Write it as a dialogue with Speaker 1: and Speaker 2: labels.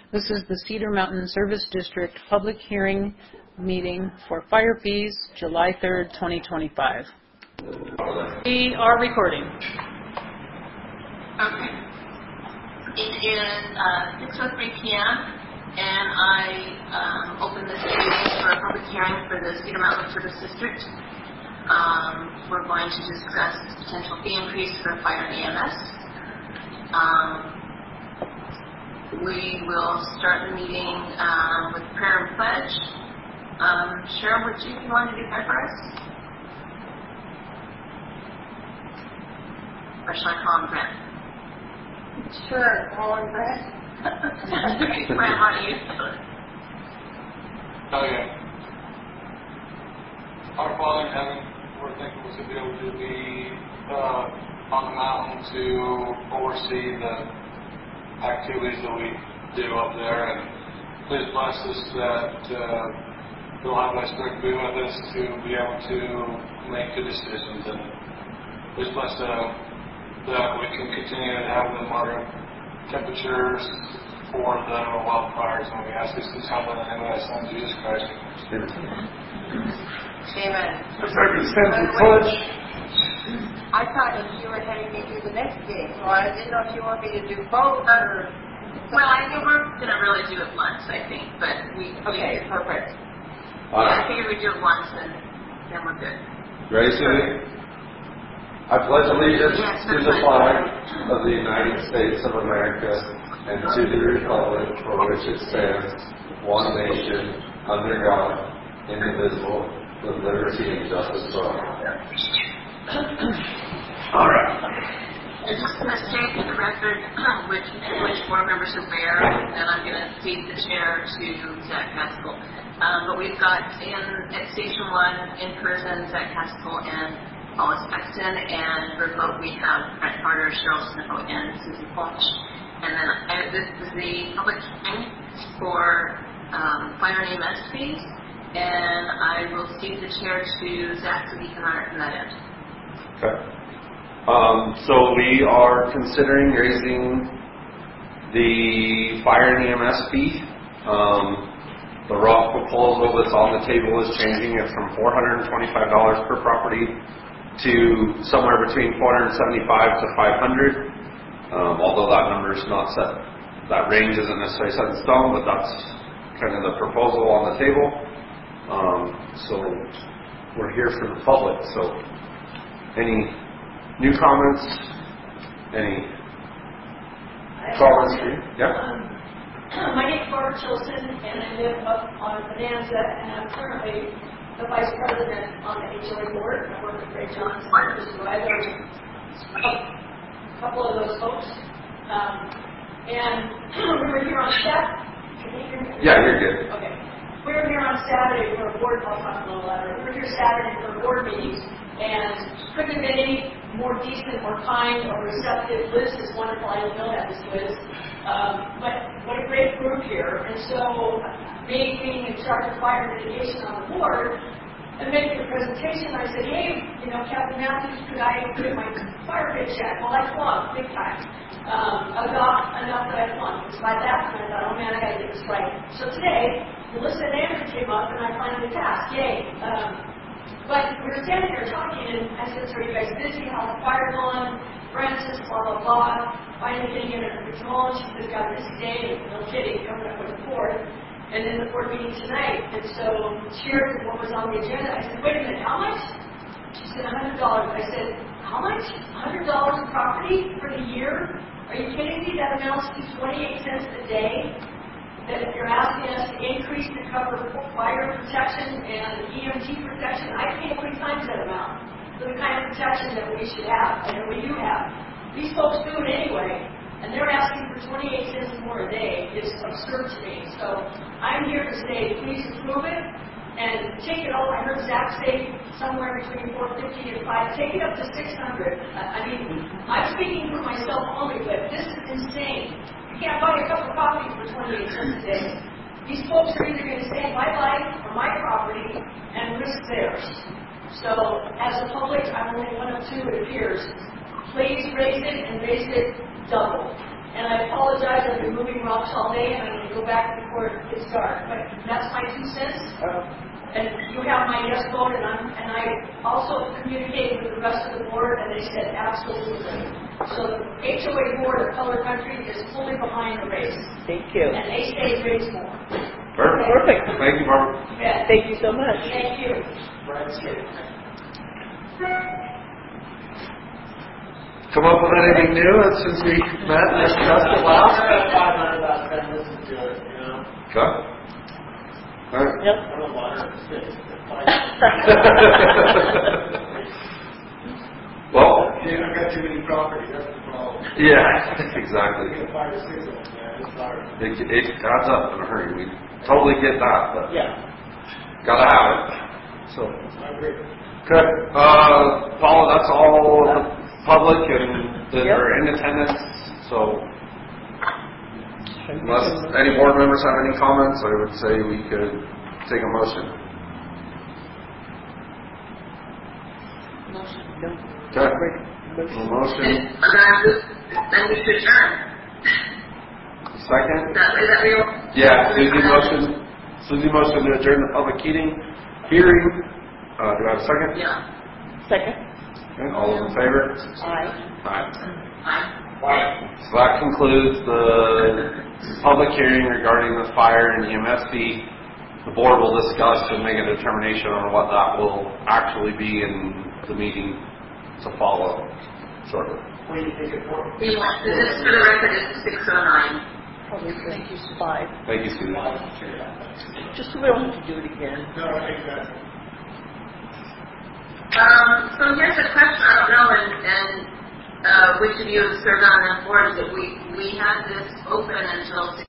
Speaker 1: This is the Cedar Mountain Service District public hearing meeting for fire fees, July 3rd, 2025. We are recording.
Speaker 2: Okay. It is 6:03 p.m. and I open this meeting for a public hearing for the Cedar Mountain Service District. We're going to discuss potential fee increase for fire and EMS. We will start the meeting with prayer and pledge. Cheryl, would you want to do prayer for us? Or shall I call him Brent?
Speaker 3: Sure, call him Brent.
Speaker 2: Brent, why don't you?
Speaker 4: Okay. Our Father in heaven, we're thankful to be able to be on the mountain to oversee the activities that we do up there, and please bless us that you'll have Thy Spirit be with us to be able to make good decisions, and please bless that we can continue to have the moderate temperatures for the wildfires, and we ask these things in the name of Thy Son, Jesus Christ.
Speaker 2: Amen.
Speaker 3: I thought that you were heading me to the next game, so I didn't know if you want me to do both or...
Speaker 2: Well, I think we're going to really do it once, I think, but
Speaker 3: Okay, perfect.
Speaker 2: I figure we do it once and then we're good.
Speaker 5: Ready, Susie? I pledge allegiance to the flag of the United States of America and to the republic for which it stands, one nation, under God, indivisible, with liberty and justice for all. All right.
Speaker 2: I'm just going to state for the record which board members are there, and I'm going to cede the chair to Zach Haskell. But we've got at Station 1 in person Zach Haskell and Paulus Paxton, and remote we have Brent Carter, Cheryl Sniffle, and Susie Polch. And then this is the public hearing for fire and EMS fees, and I will cede the chair to Zach so he can run it from that end.
Speaker 5: Okay. So we are considering raising the fire and EMS fee. The raw proposal that's on the table is changing it from $425 per property to somewhere between $475 to $500. Although that number is not set, that range isn't necessarily set in stone, but that's kind of the proposal on the table. So we're here for the public. So any new comments? Any comments? Yeah.
Speaker 6: My name is Barbara Chilson, and I live up on Bonanza, and I'm currently the Vice President on the HOA board. I work with Ray Johnson, so I know a couple of those folks. And we were here on Saturday. Can you hear me?
Speaker 5: Yeah, you're good.
Speaker 6: Okay. We were here on Saturday for a board, I'll talk a little later. We were here Saturday for board meetings, and couldn't have been any more decent or kind or receptive. Liz is wonderful. I don't know that was Liz. But what a great group here. And so, me being in charge of fire mitigation on the board, and making the presentation, I said, hey, Captain Matthews, could I get my fire pit check? Well, I flunked big time. Enough that I flunked. It's by that time I thought, oh man, I got to get this right. So today, Melissa and Andrew came up, and I finally passed. Yay. But we were standing there talking, and I said, so are you guys busy? How's the fire going? Francis, blah, blah, blah. Finally getting it under control. She says, got a busy day. No kidding, coming up with the board. And then the board meeting tonight. And so she heard what was on the agenda. I said, wait a minute, how much? She said, $100. I said, how much? $100 a property for the year? Are you kidding me? That amounts to 28 cents a day. That if you're asking us to increase to cover fire protection and EMT protection, I pay 3 times that amount for the kind of protection that we should have and that we do have. These folks do it anyway, and they're asking for 28 cents more a day. It's absurd to me. So I'm here to say, please approve it and take it all. I heard Zach say somewhere between $450 and $500. Take it up to $600. I mean, I'm speaking for myself only, but this is insane. You can't buy a cup of coffee for 28 cents a day. These folks are either going to save my life or my property and risk theirs. So, as a public, I'm only one of two, it appears. Please raise it and raise it double. And I apologize, I've been moving rocks all day, and I'm going to go back before it gets dark. But that's my 2 cents. And you have my yes vote, and I also communicated with the rest of the board, and they said absolutely. So the HOA board of Color Country is fully behind the race.
Speaker 7: Thank you.
Speaker 6: And they say raise more.
Speaker 7: Perfect.
Speaker 5: Thank you, Barbara.
Speaker 6: Yeah.
Speaker 7: Thank you so much.
Speaker 6: Thank you.
Speaker 5: Come up with anything new since we met and discussed it last? Okay. All right.
Speaker 7: Yep.
Speaker 5: Well,
Speaker 8: Yeah, I've got too many property, that's the problem.
Speaker 5: yeah, exactly.
Speaker 8: I got 5 or 6 of them, man, it's hard.
Speaker 5: It adds up in a hurry. We totally get that, but
Speaker 7: Yeah.
Speaker 5: gotta have it. So,
Speaker 8: I agree.
Speaker 5: good. Paula, that's all the public and that are in attendance. So, unless any board members have any comments, I would say we could take a motion. Okay. A motion.
Speaker 2: Then we should adjourn.
Speaker 5: Second?
Speaker 2: That way that we will.
Speaker 5: Yeah, Susie motion to adjourn the public hearing. Do I have a second?
Speaker 2: Yeah.
Speaker 7: Second.
Speaker 5: Okay, all those in favor?
Speaker 7: Aye.
Speaker 5: Aye. So that concludes the public hearing regarding the fire and EMS fee. The board will discuss and make a determination on what that will actually be in the meeting to follow shortly.
Speaker 8: What do you think it for?
Speaker 2: This for the record is 6:09.
Speaker 7: Probably thank you, 5.
Speaker 5: Thank you, Susie.
Speaker 7: Just so we don't have to do it again.
Speaker 8: No, exactly.
Speaker 2: So here's a question, I don't know, and which of you have served on enough boards, but we had this open until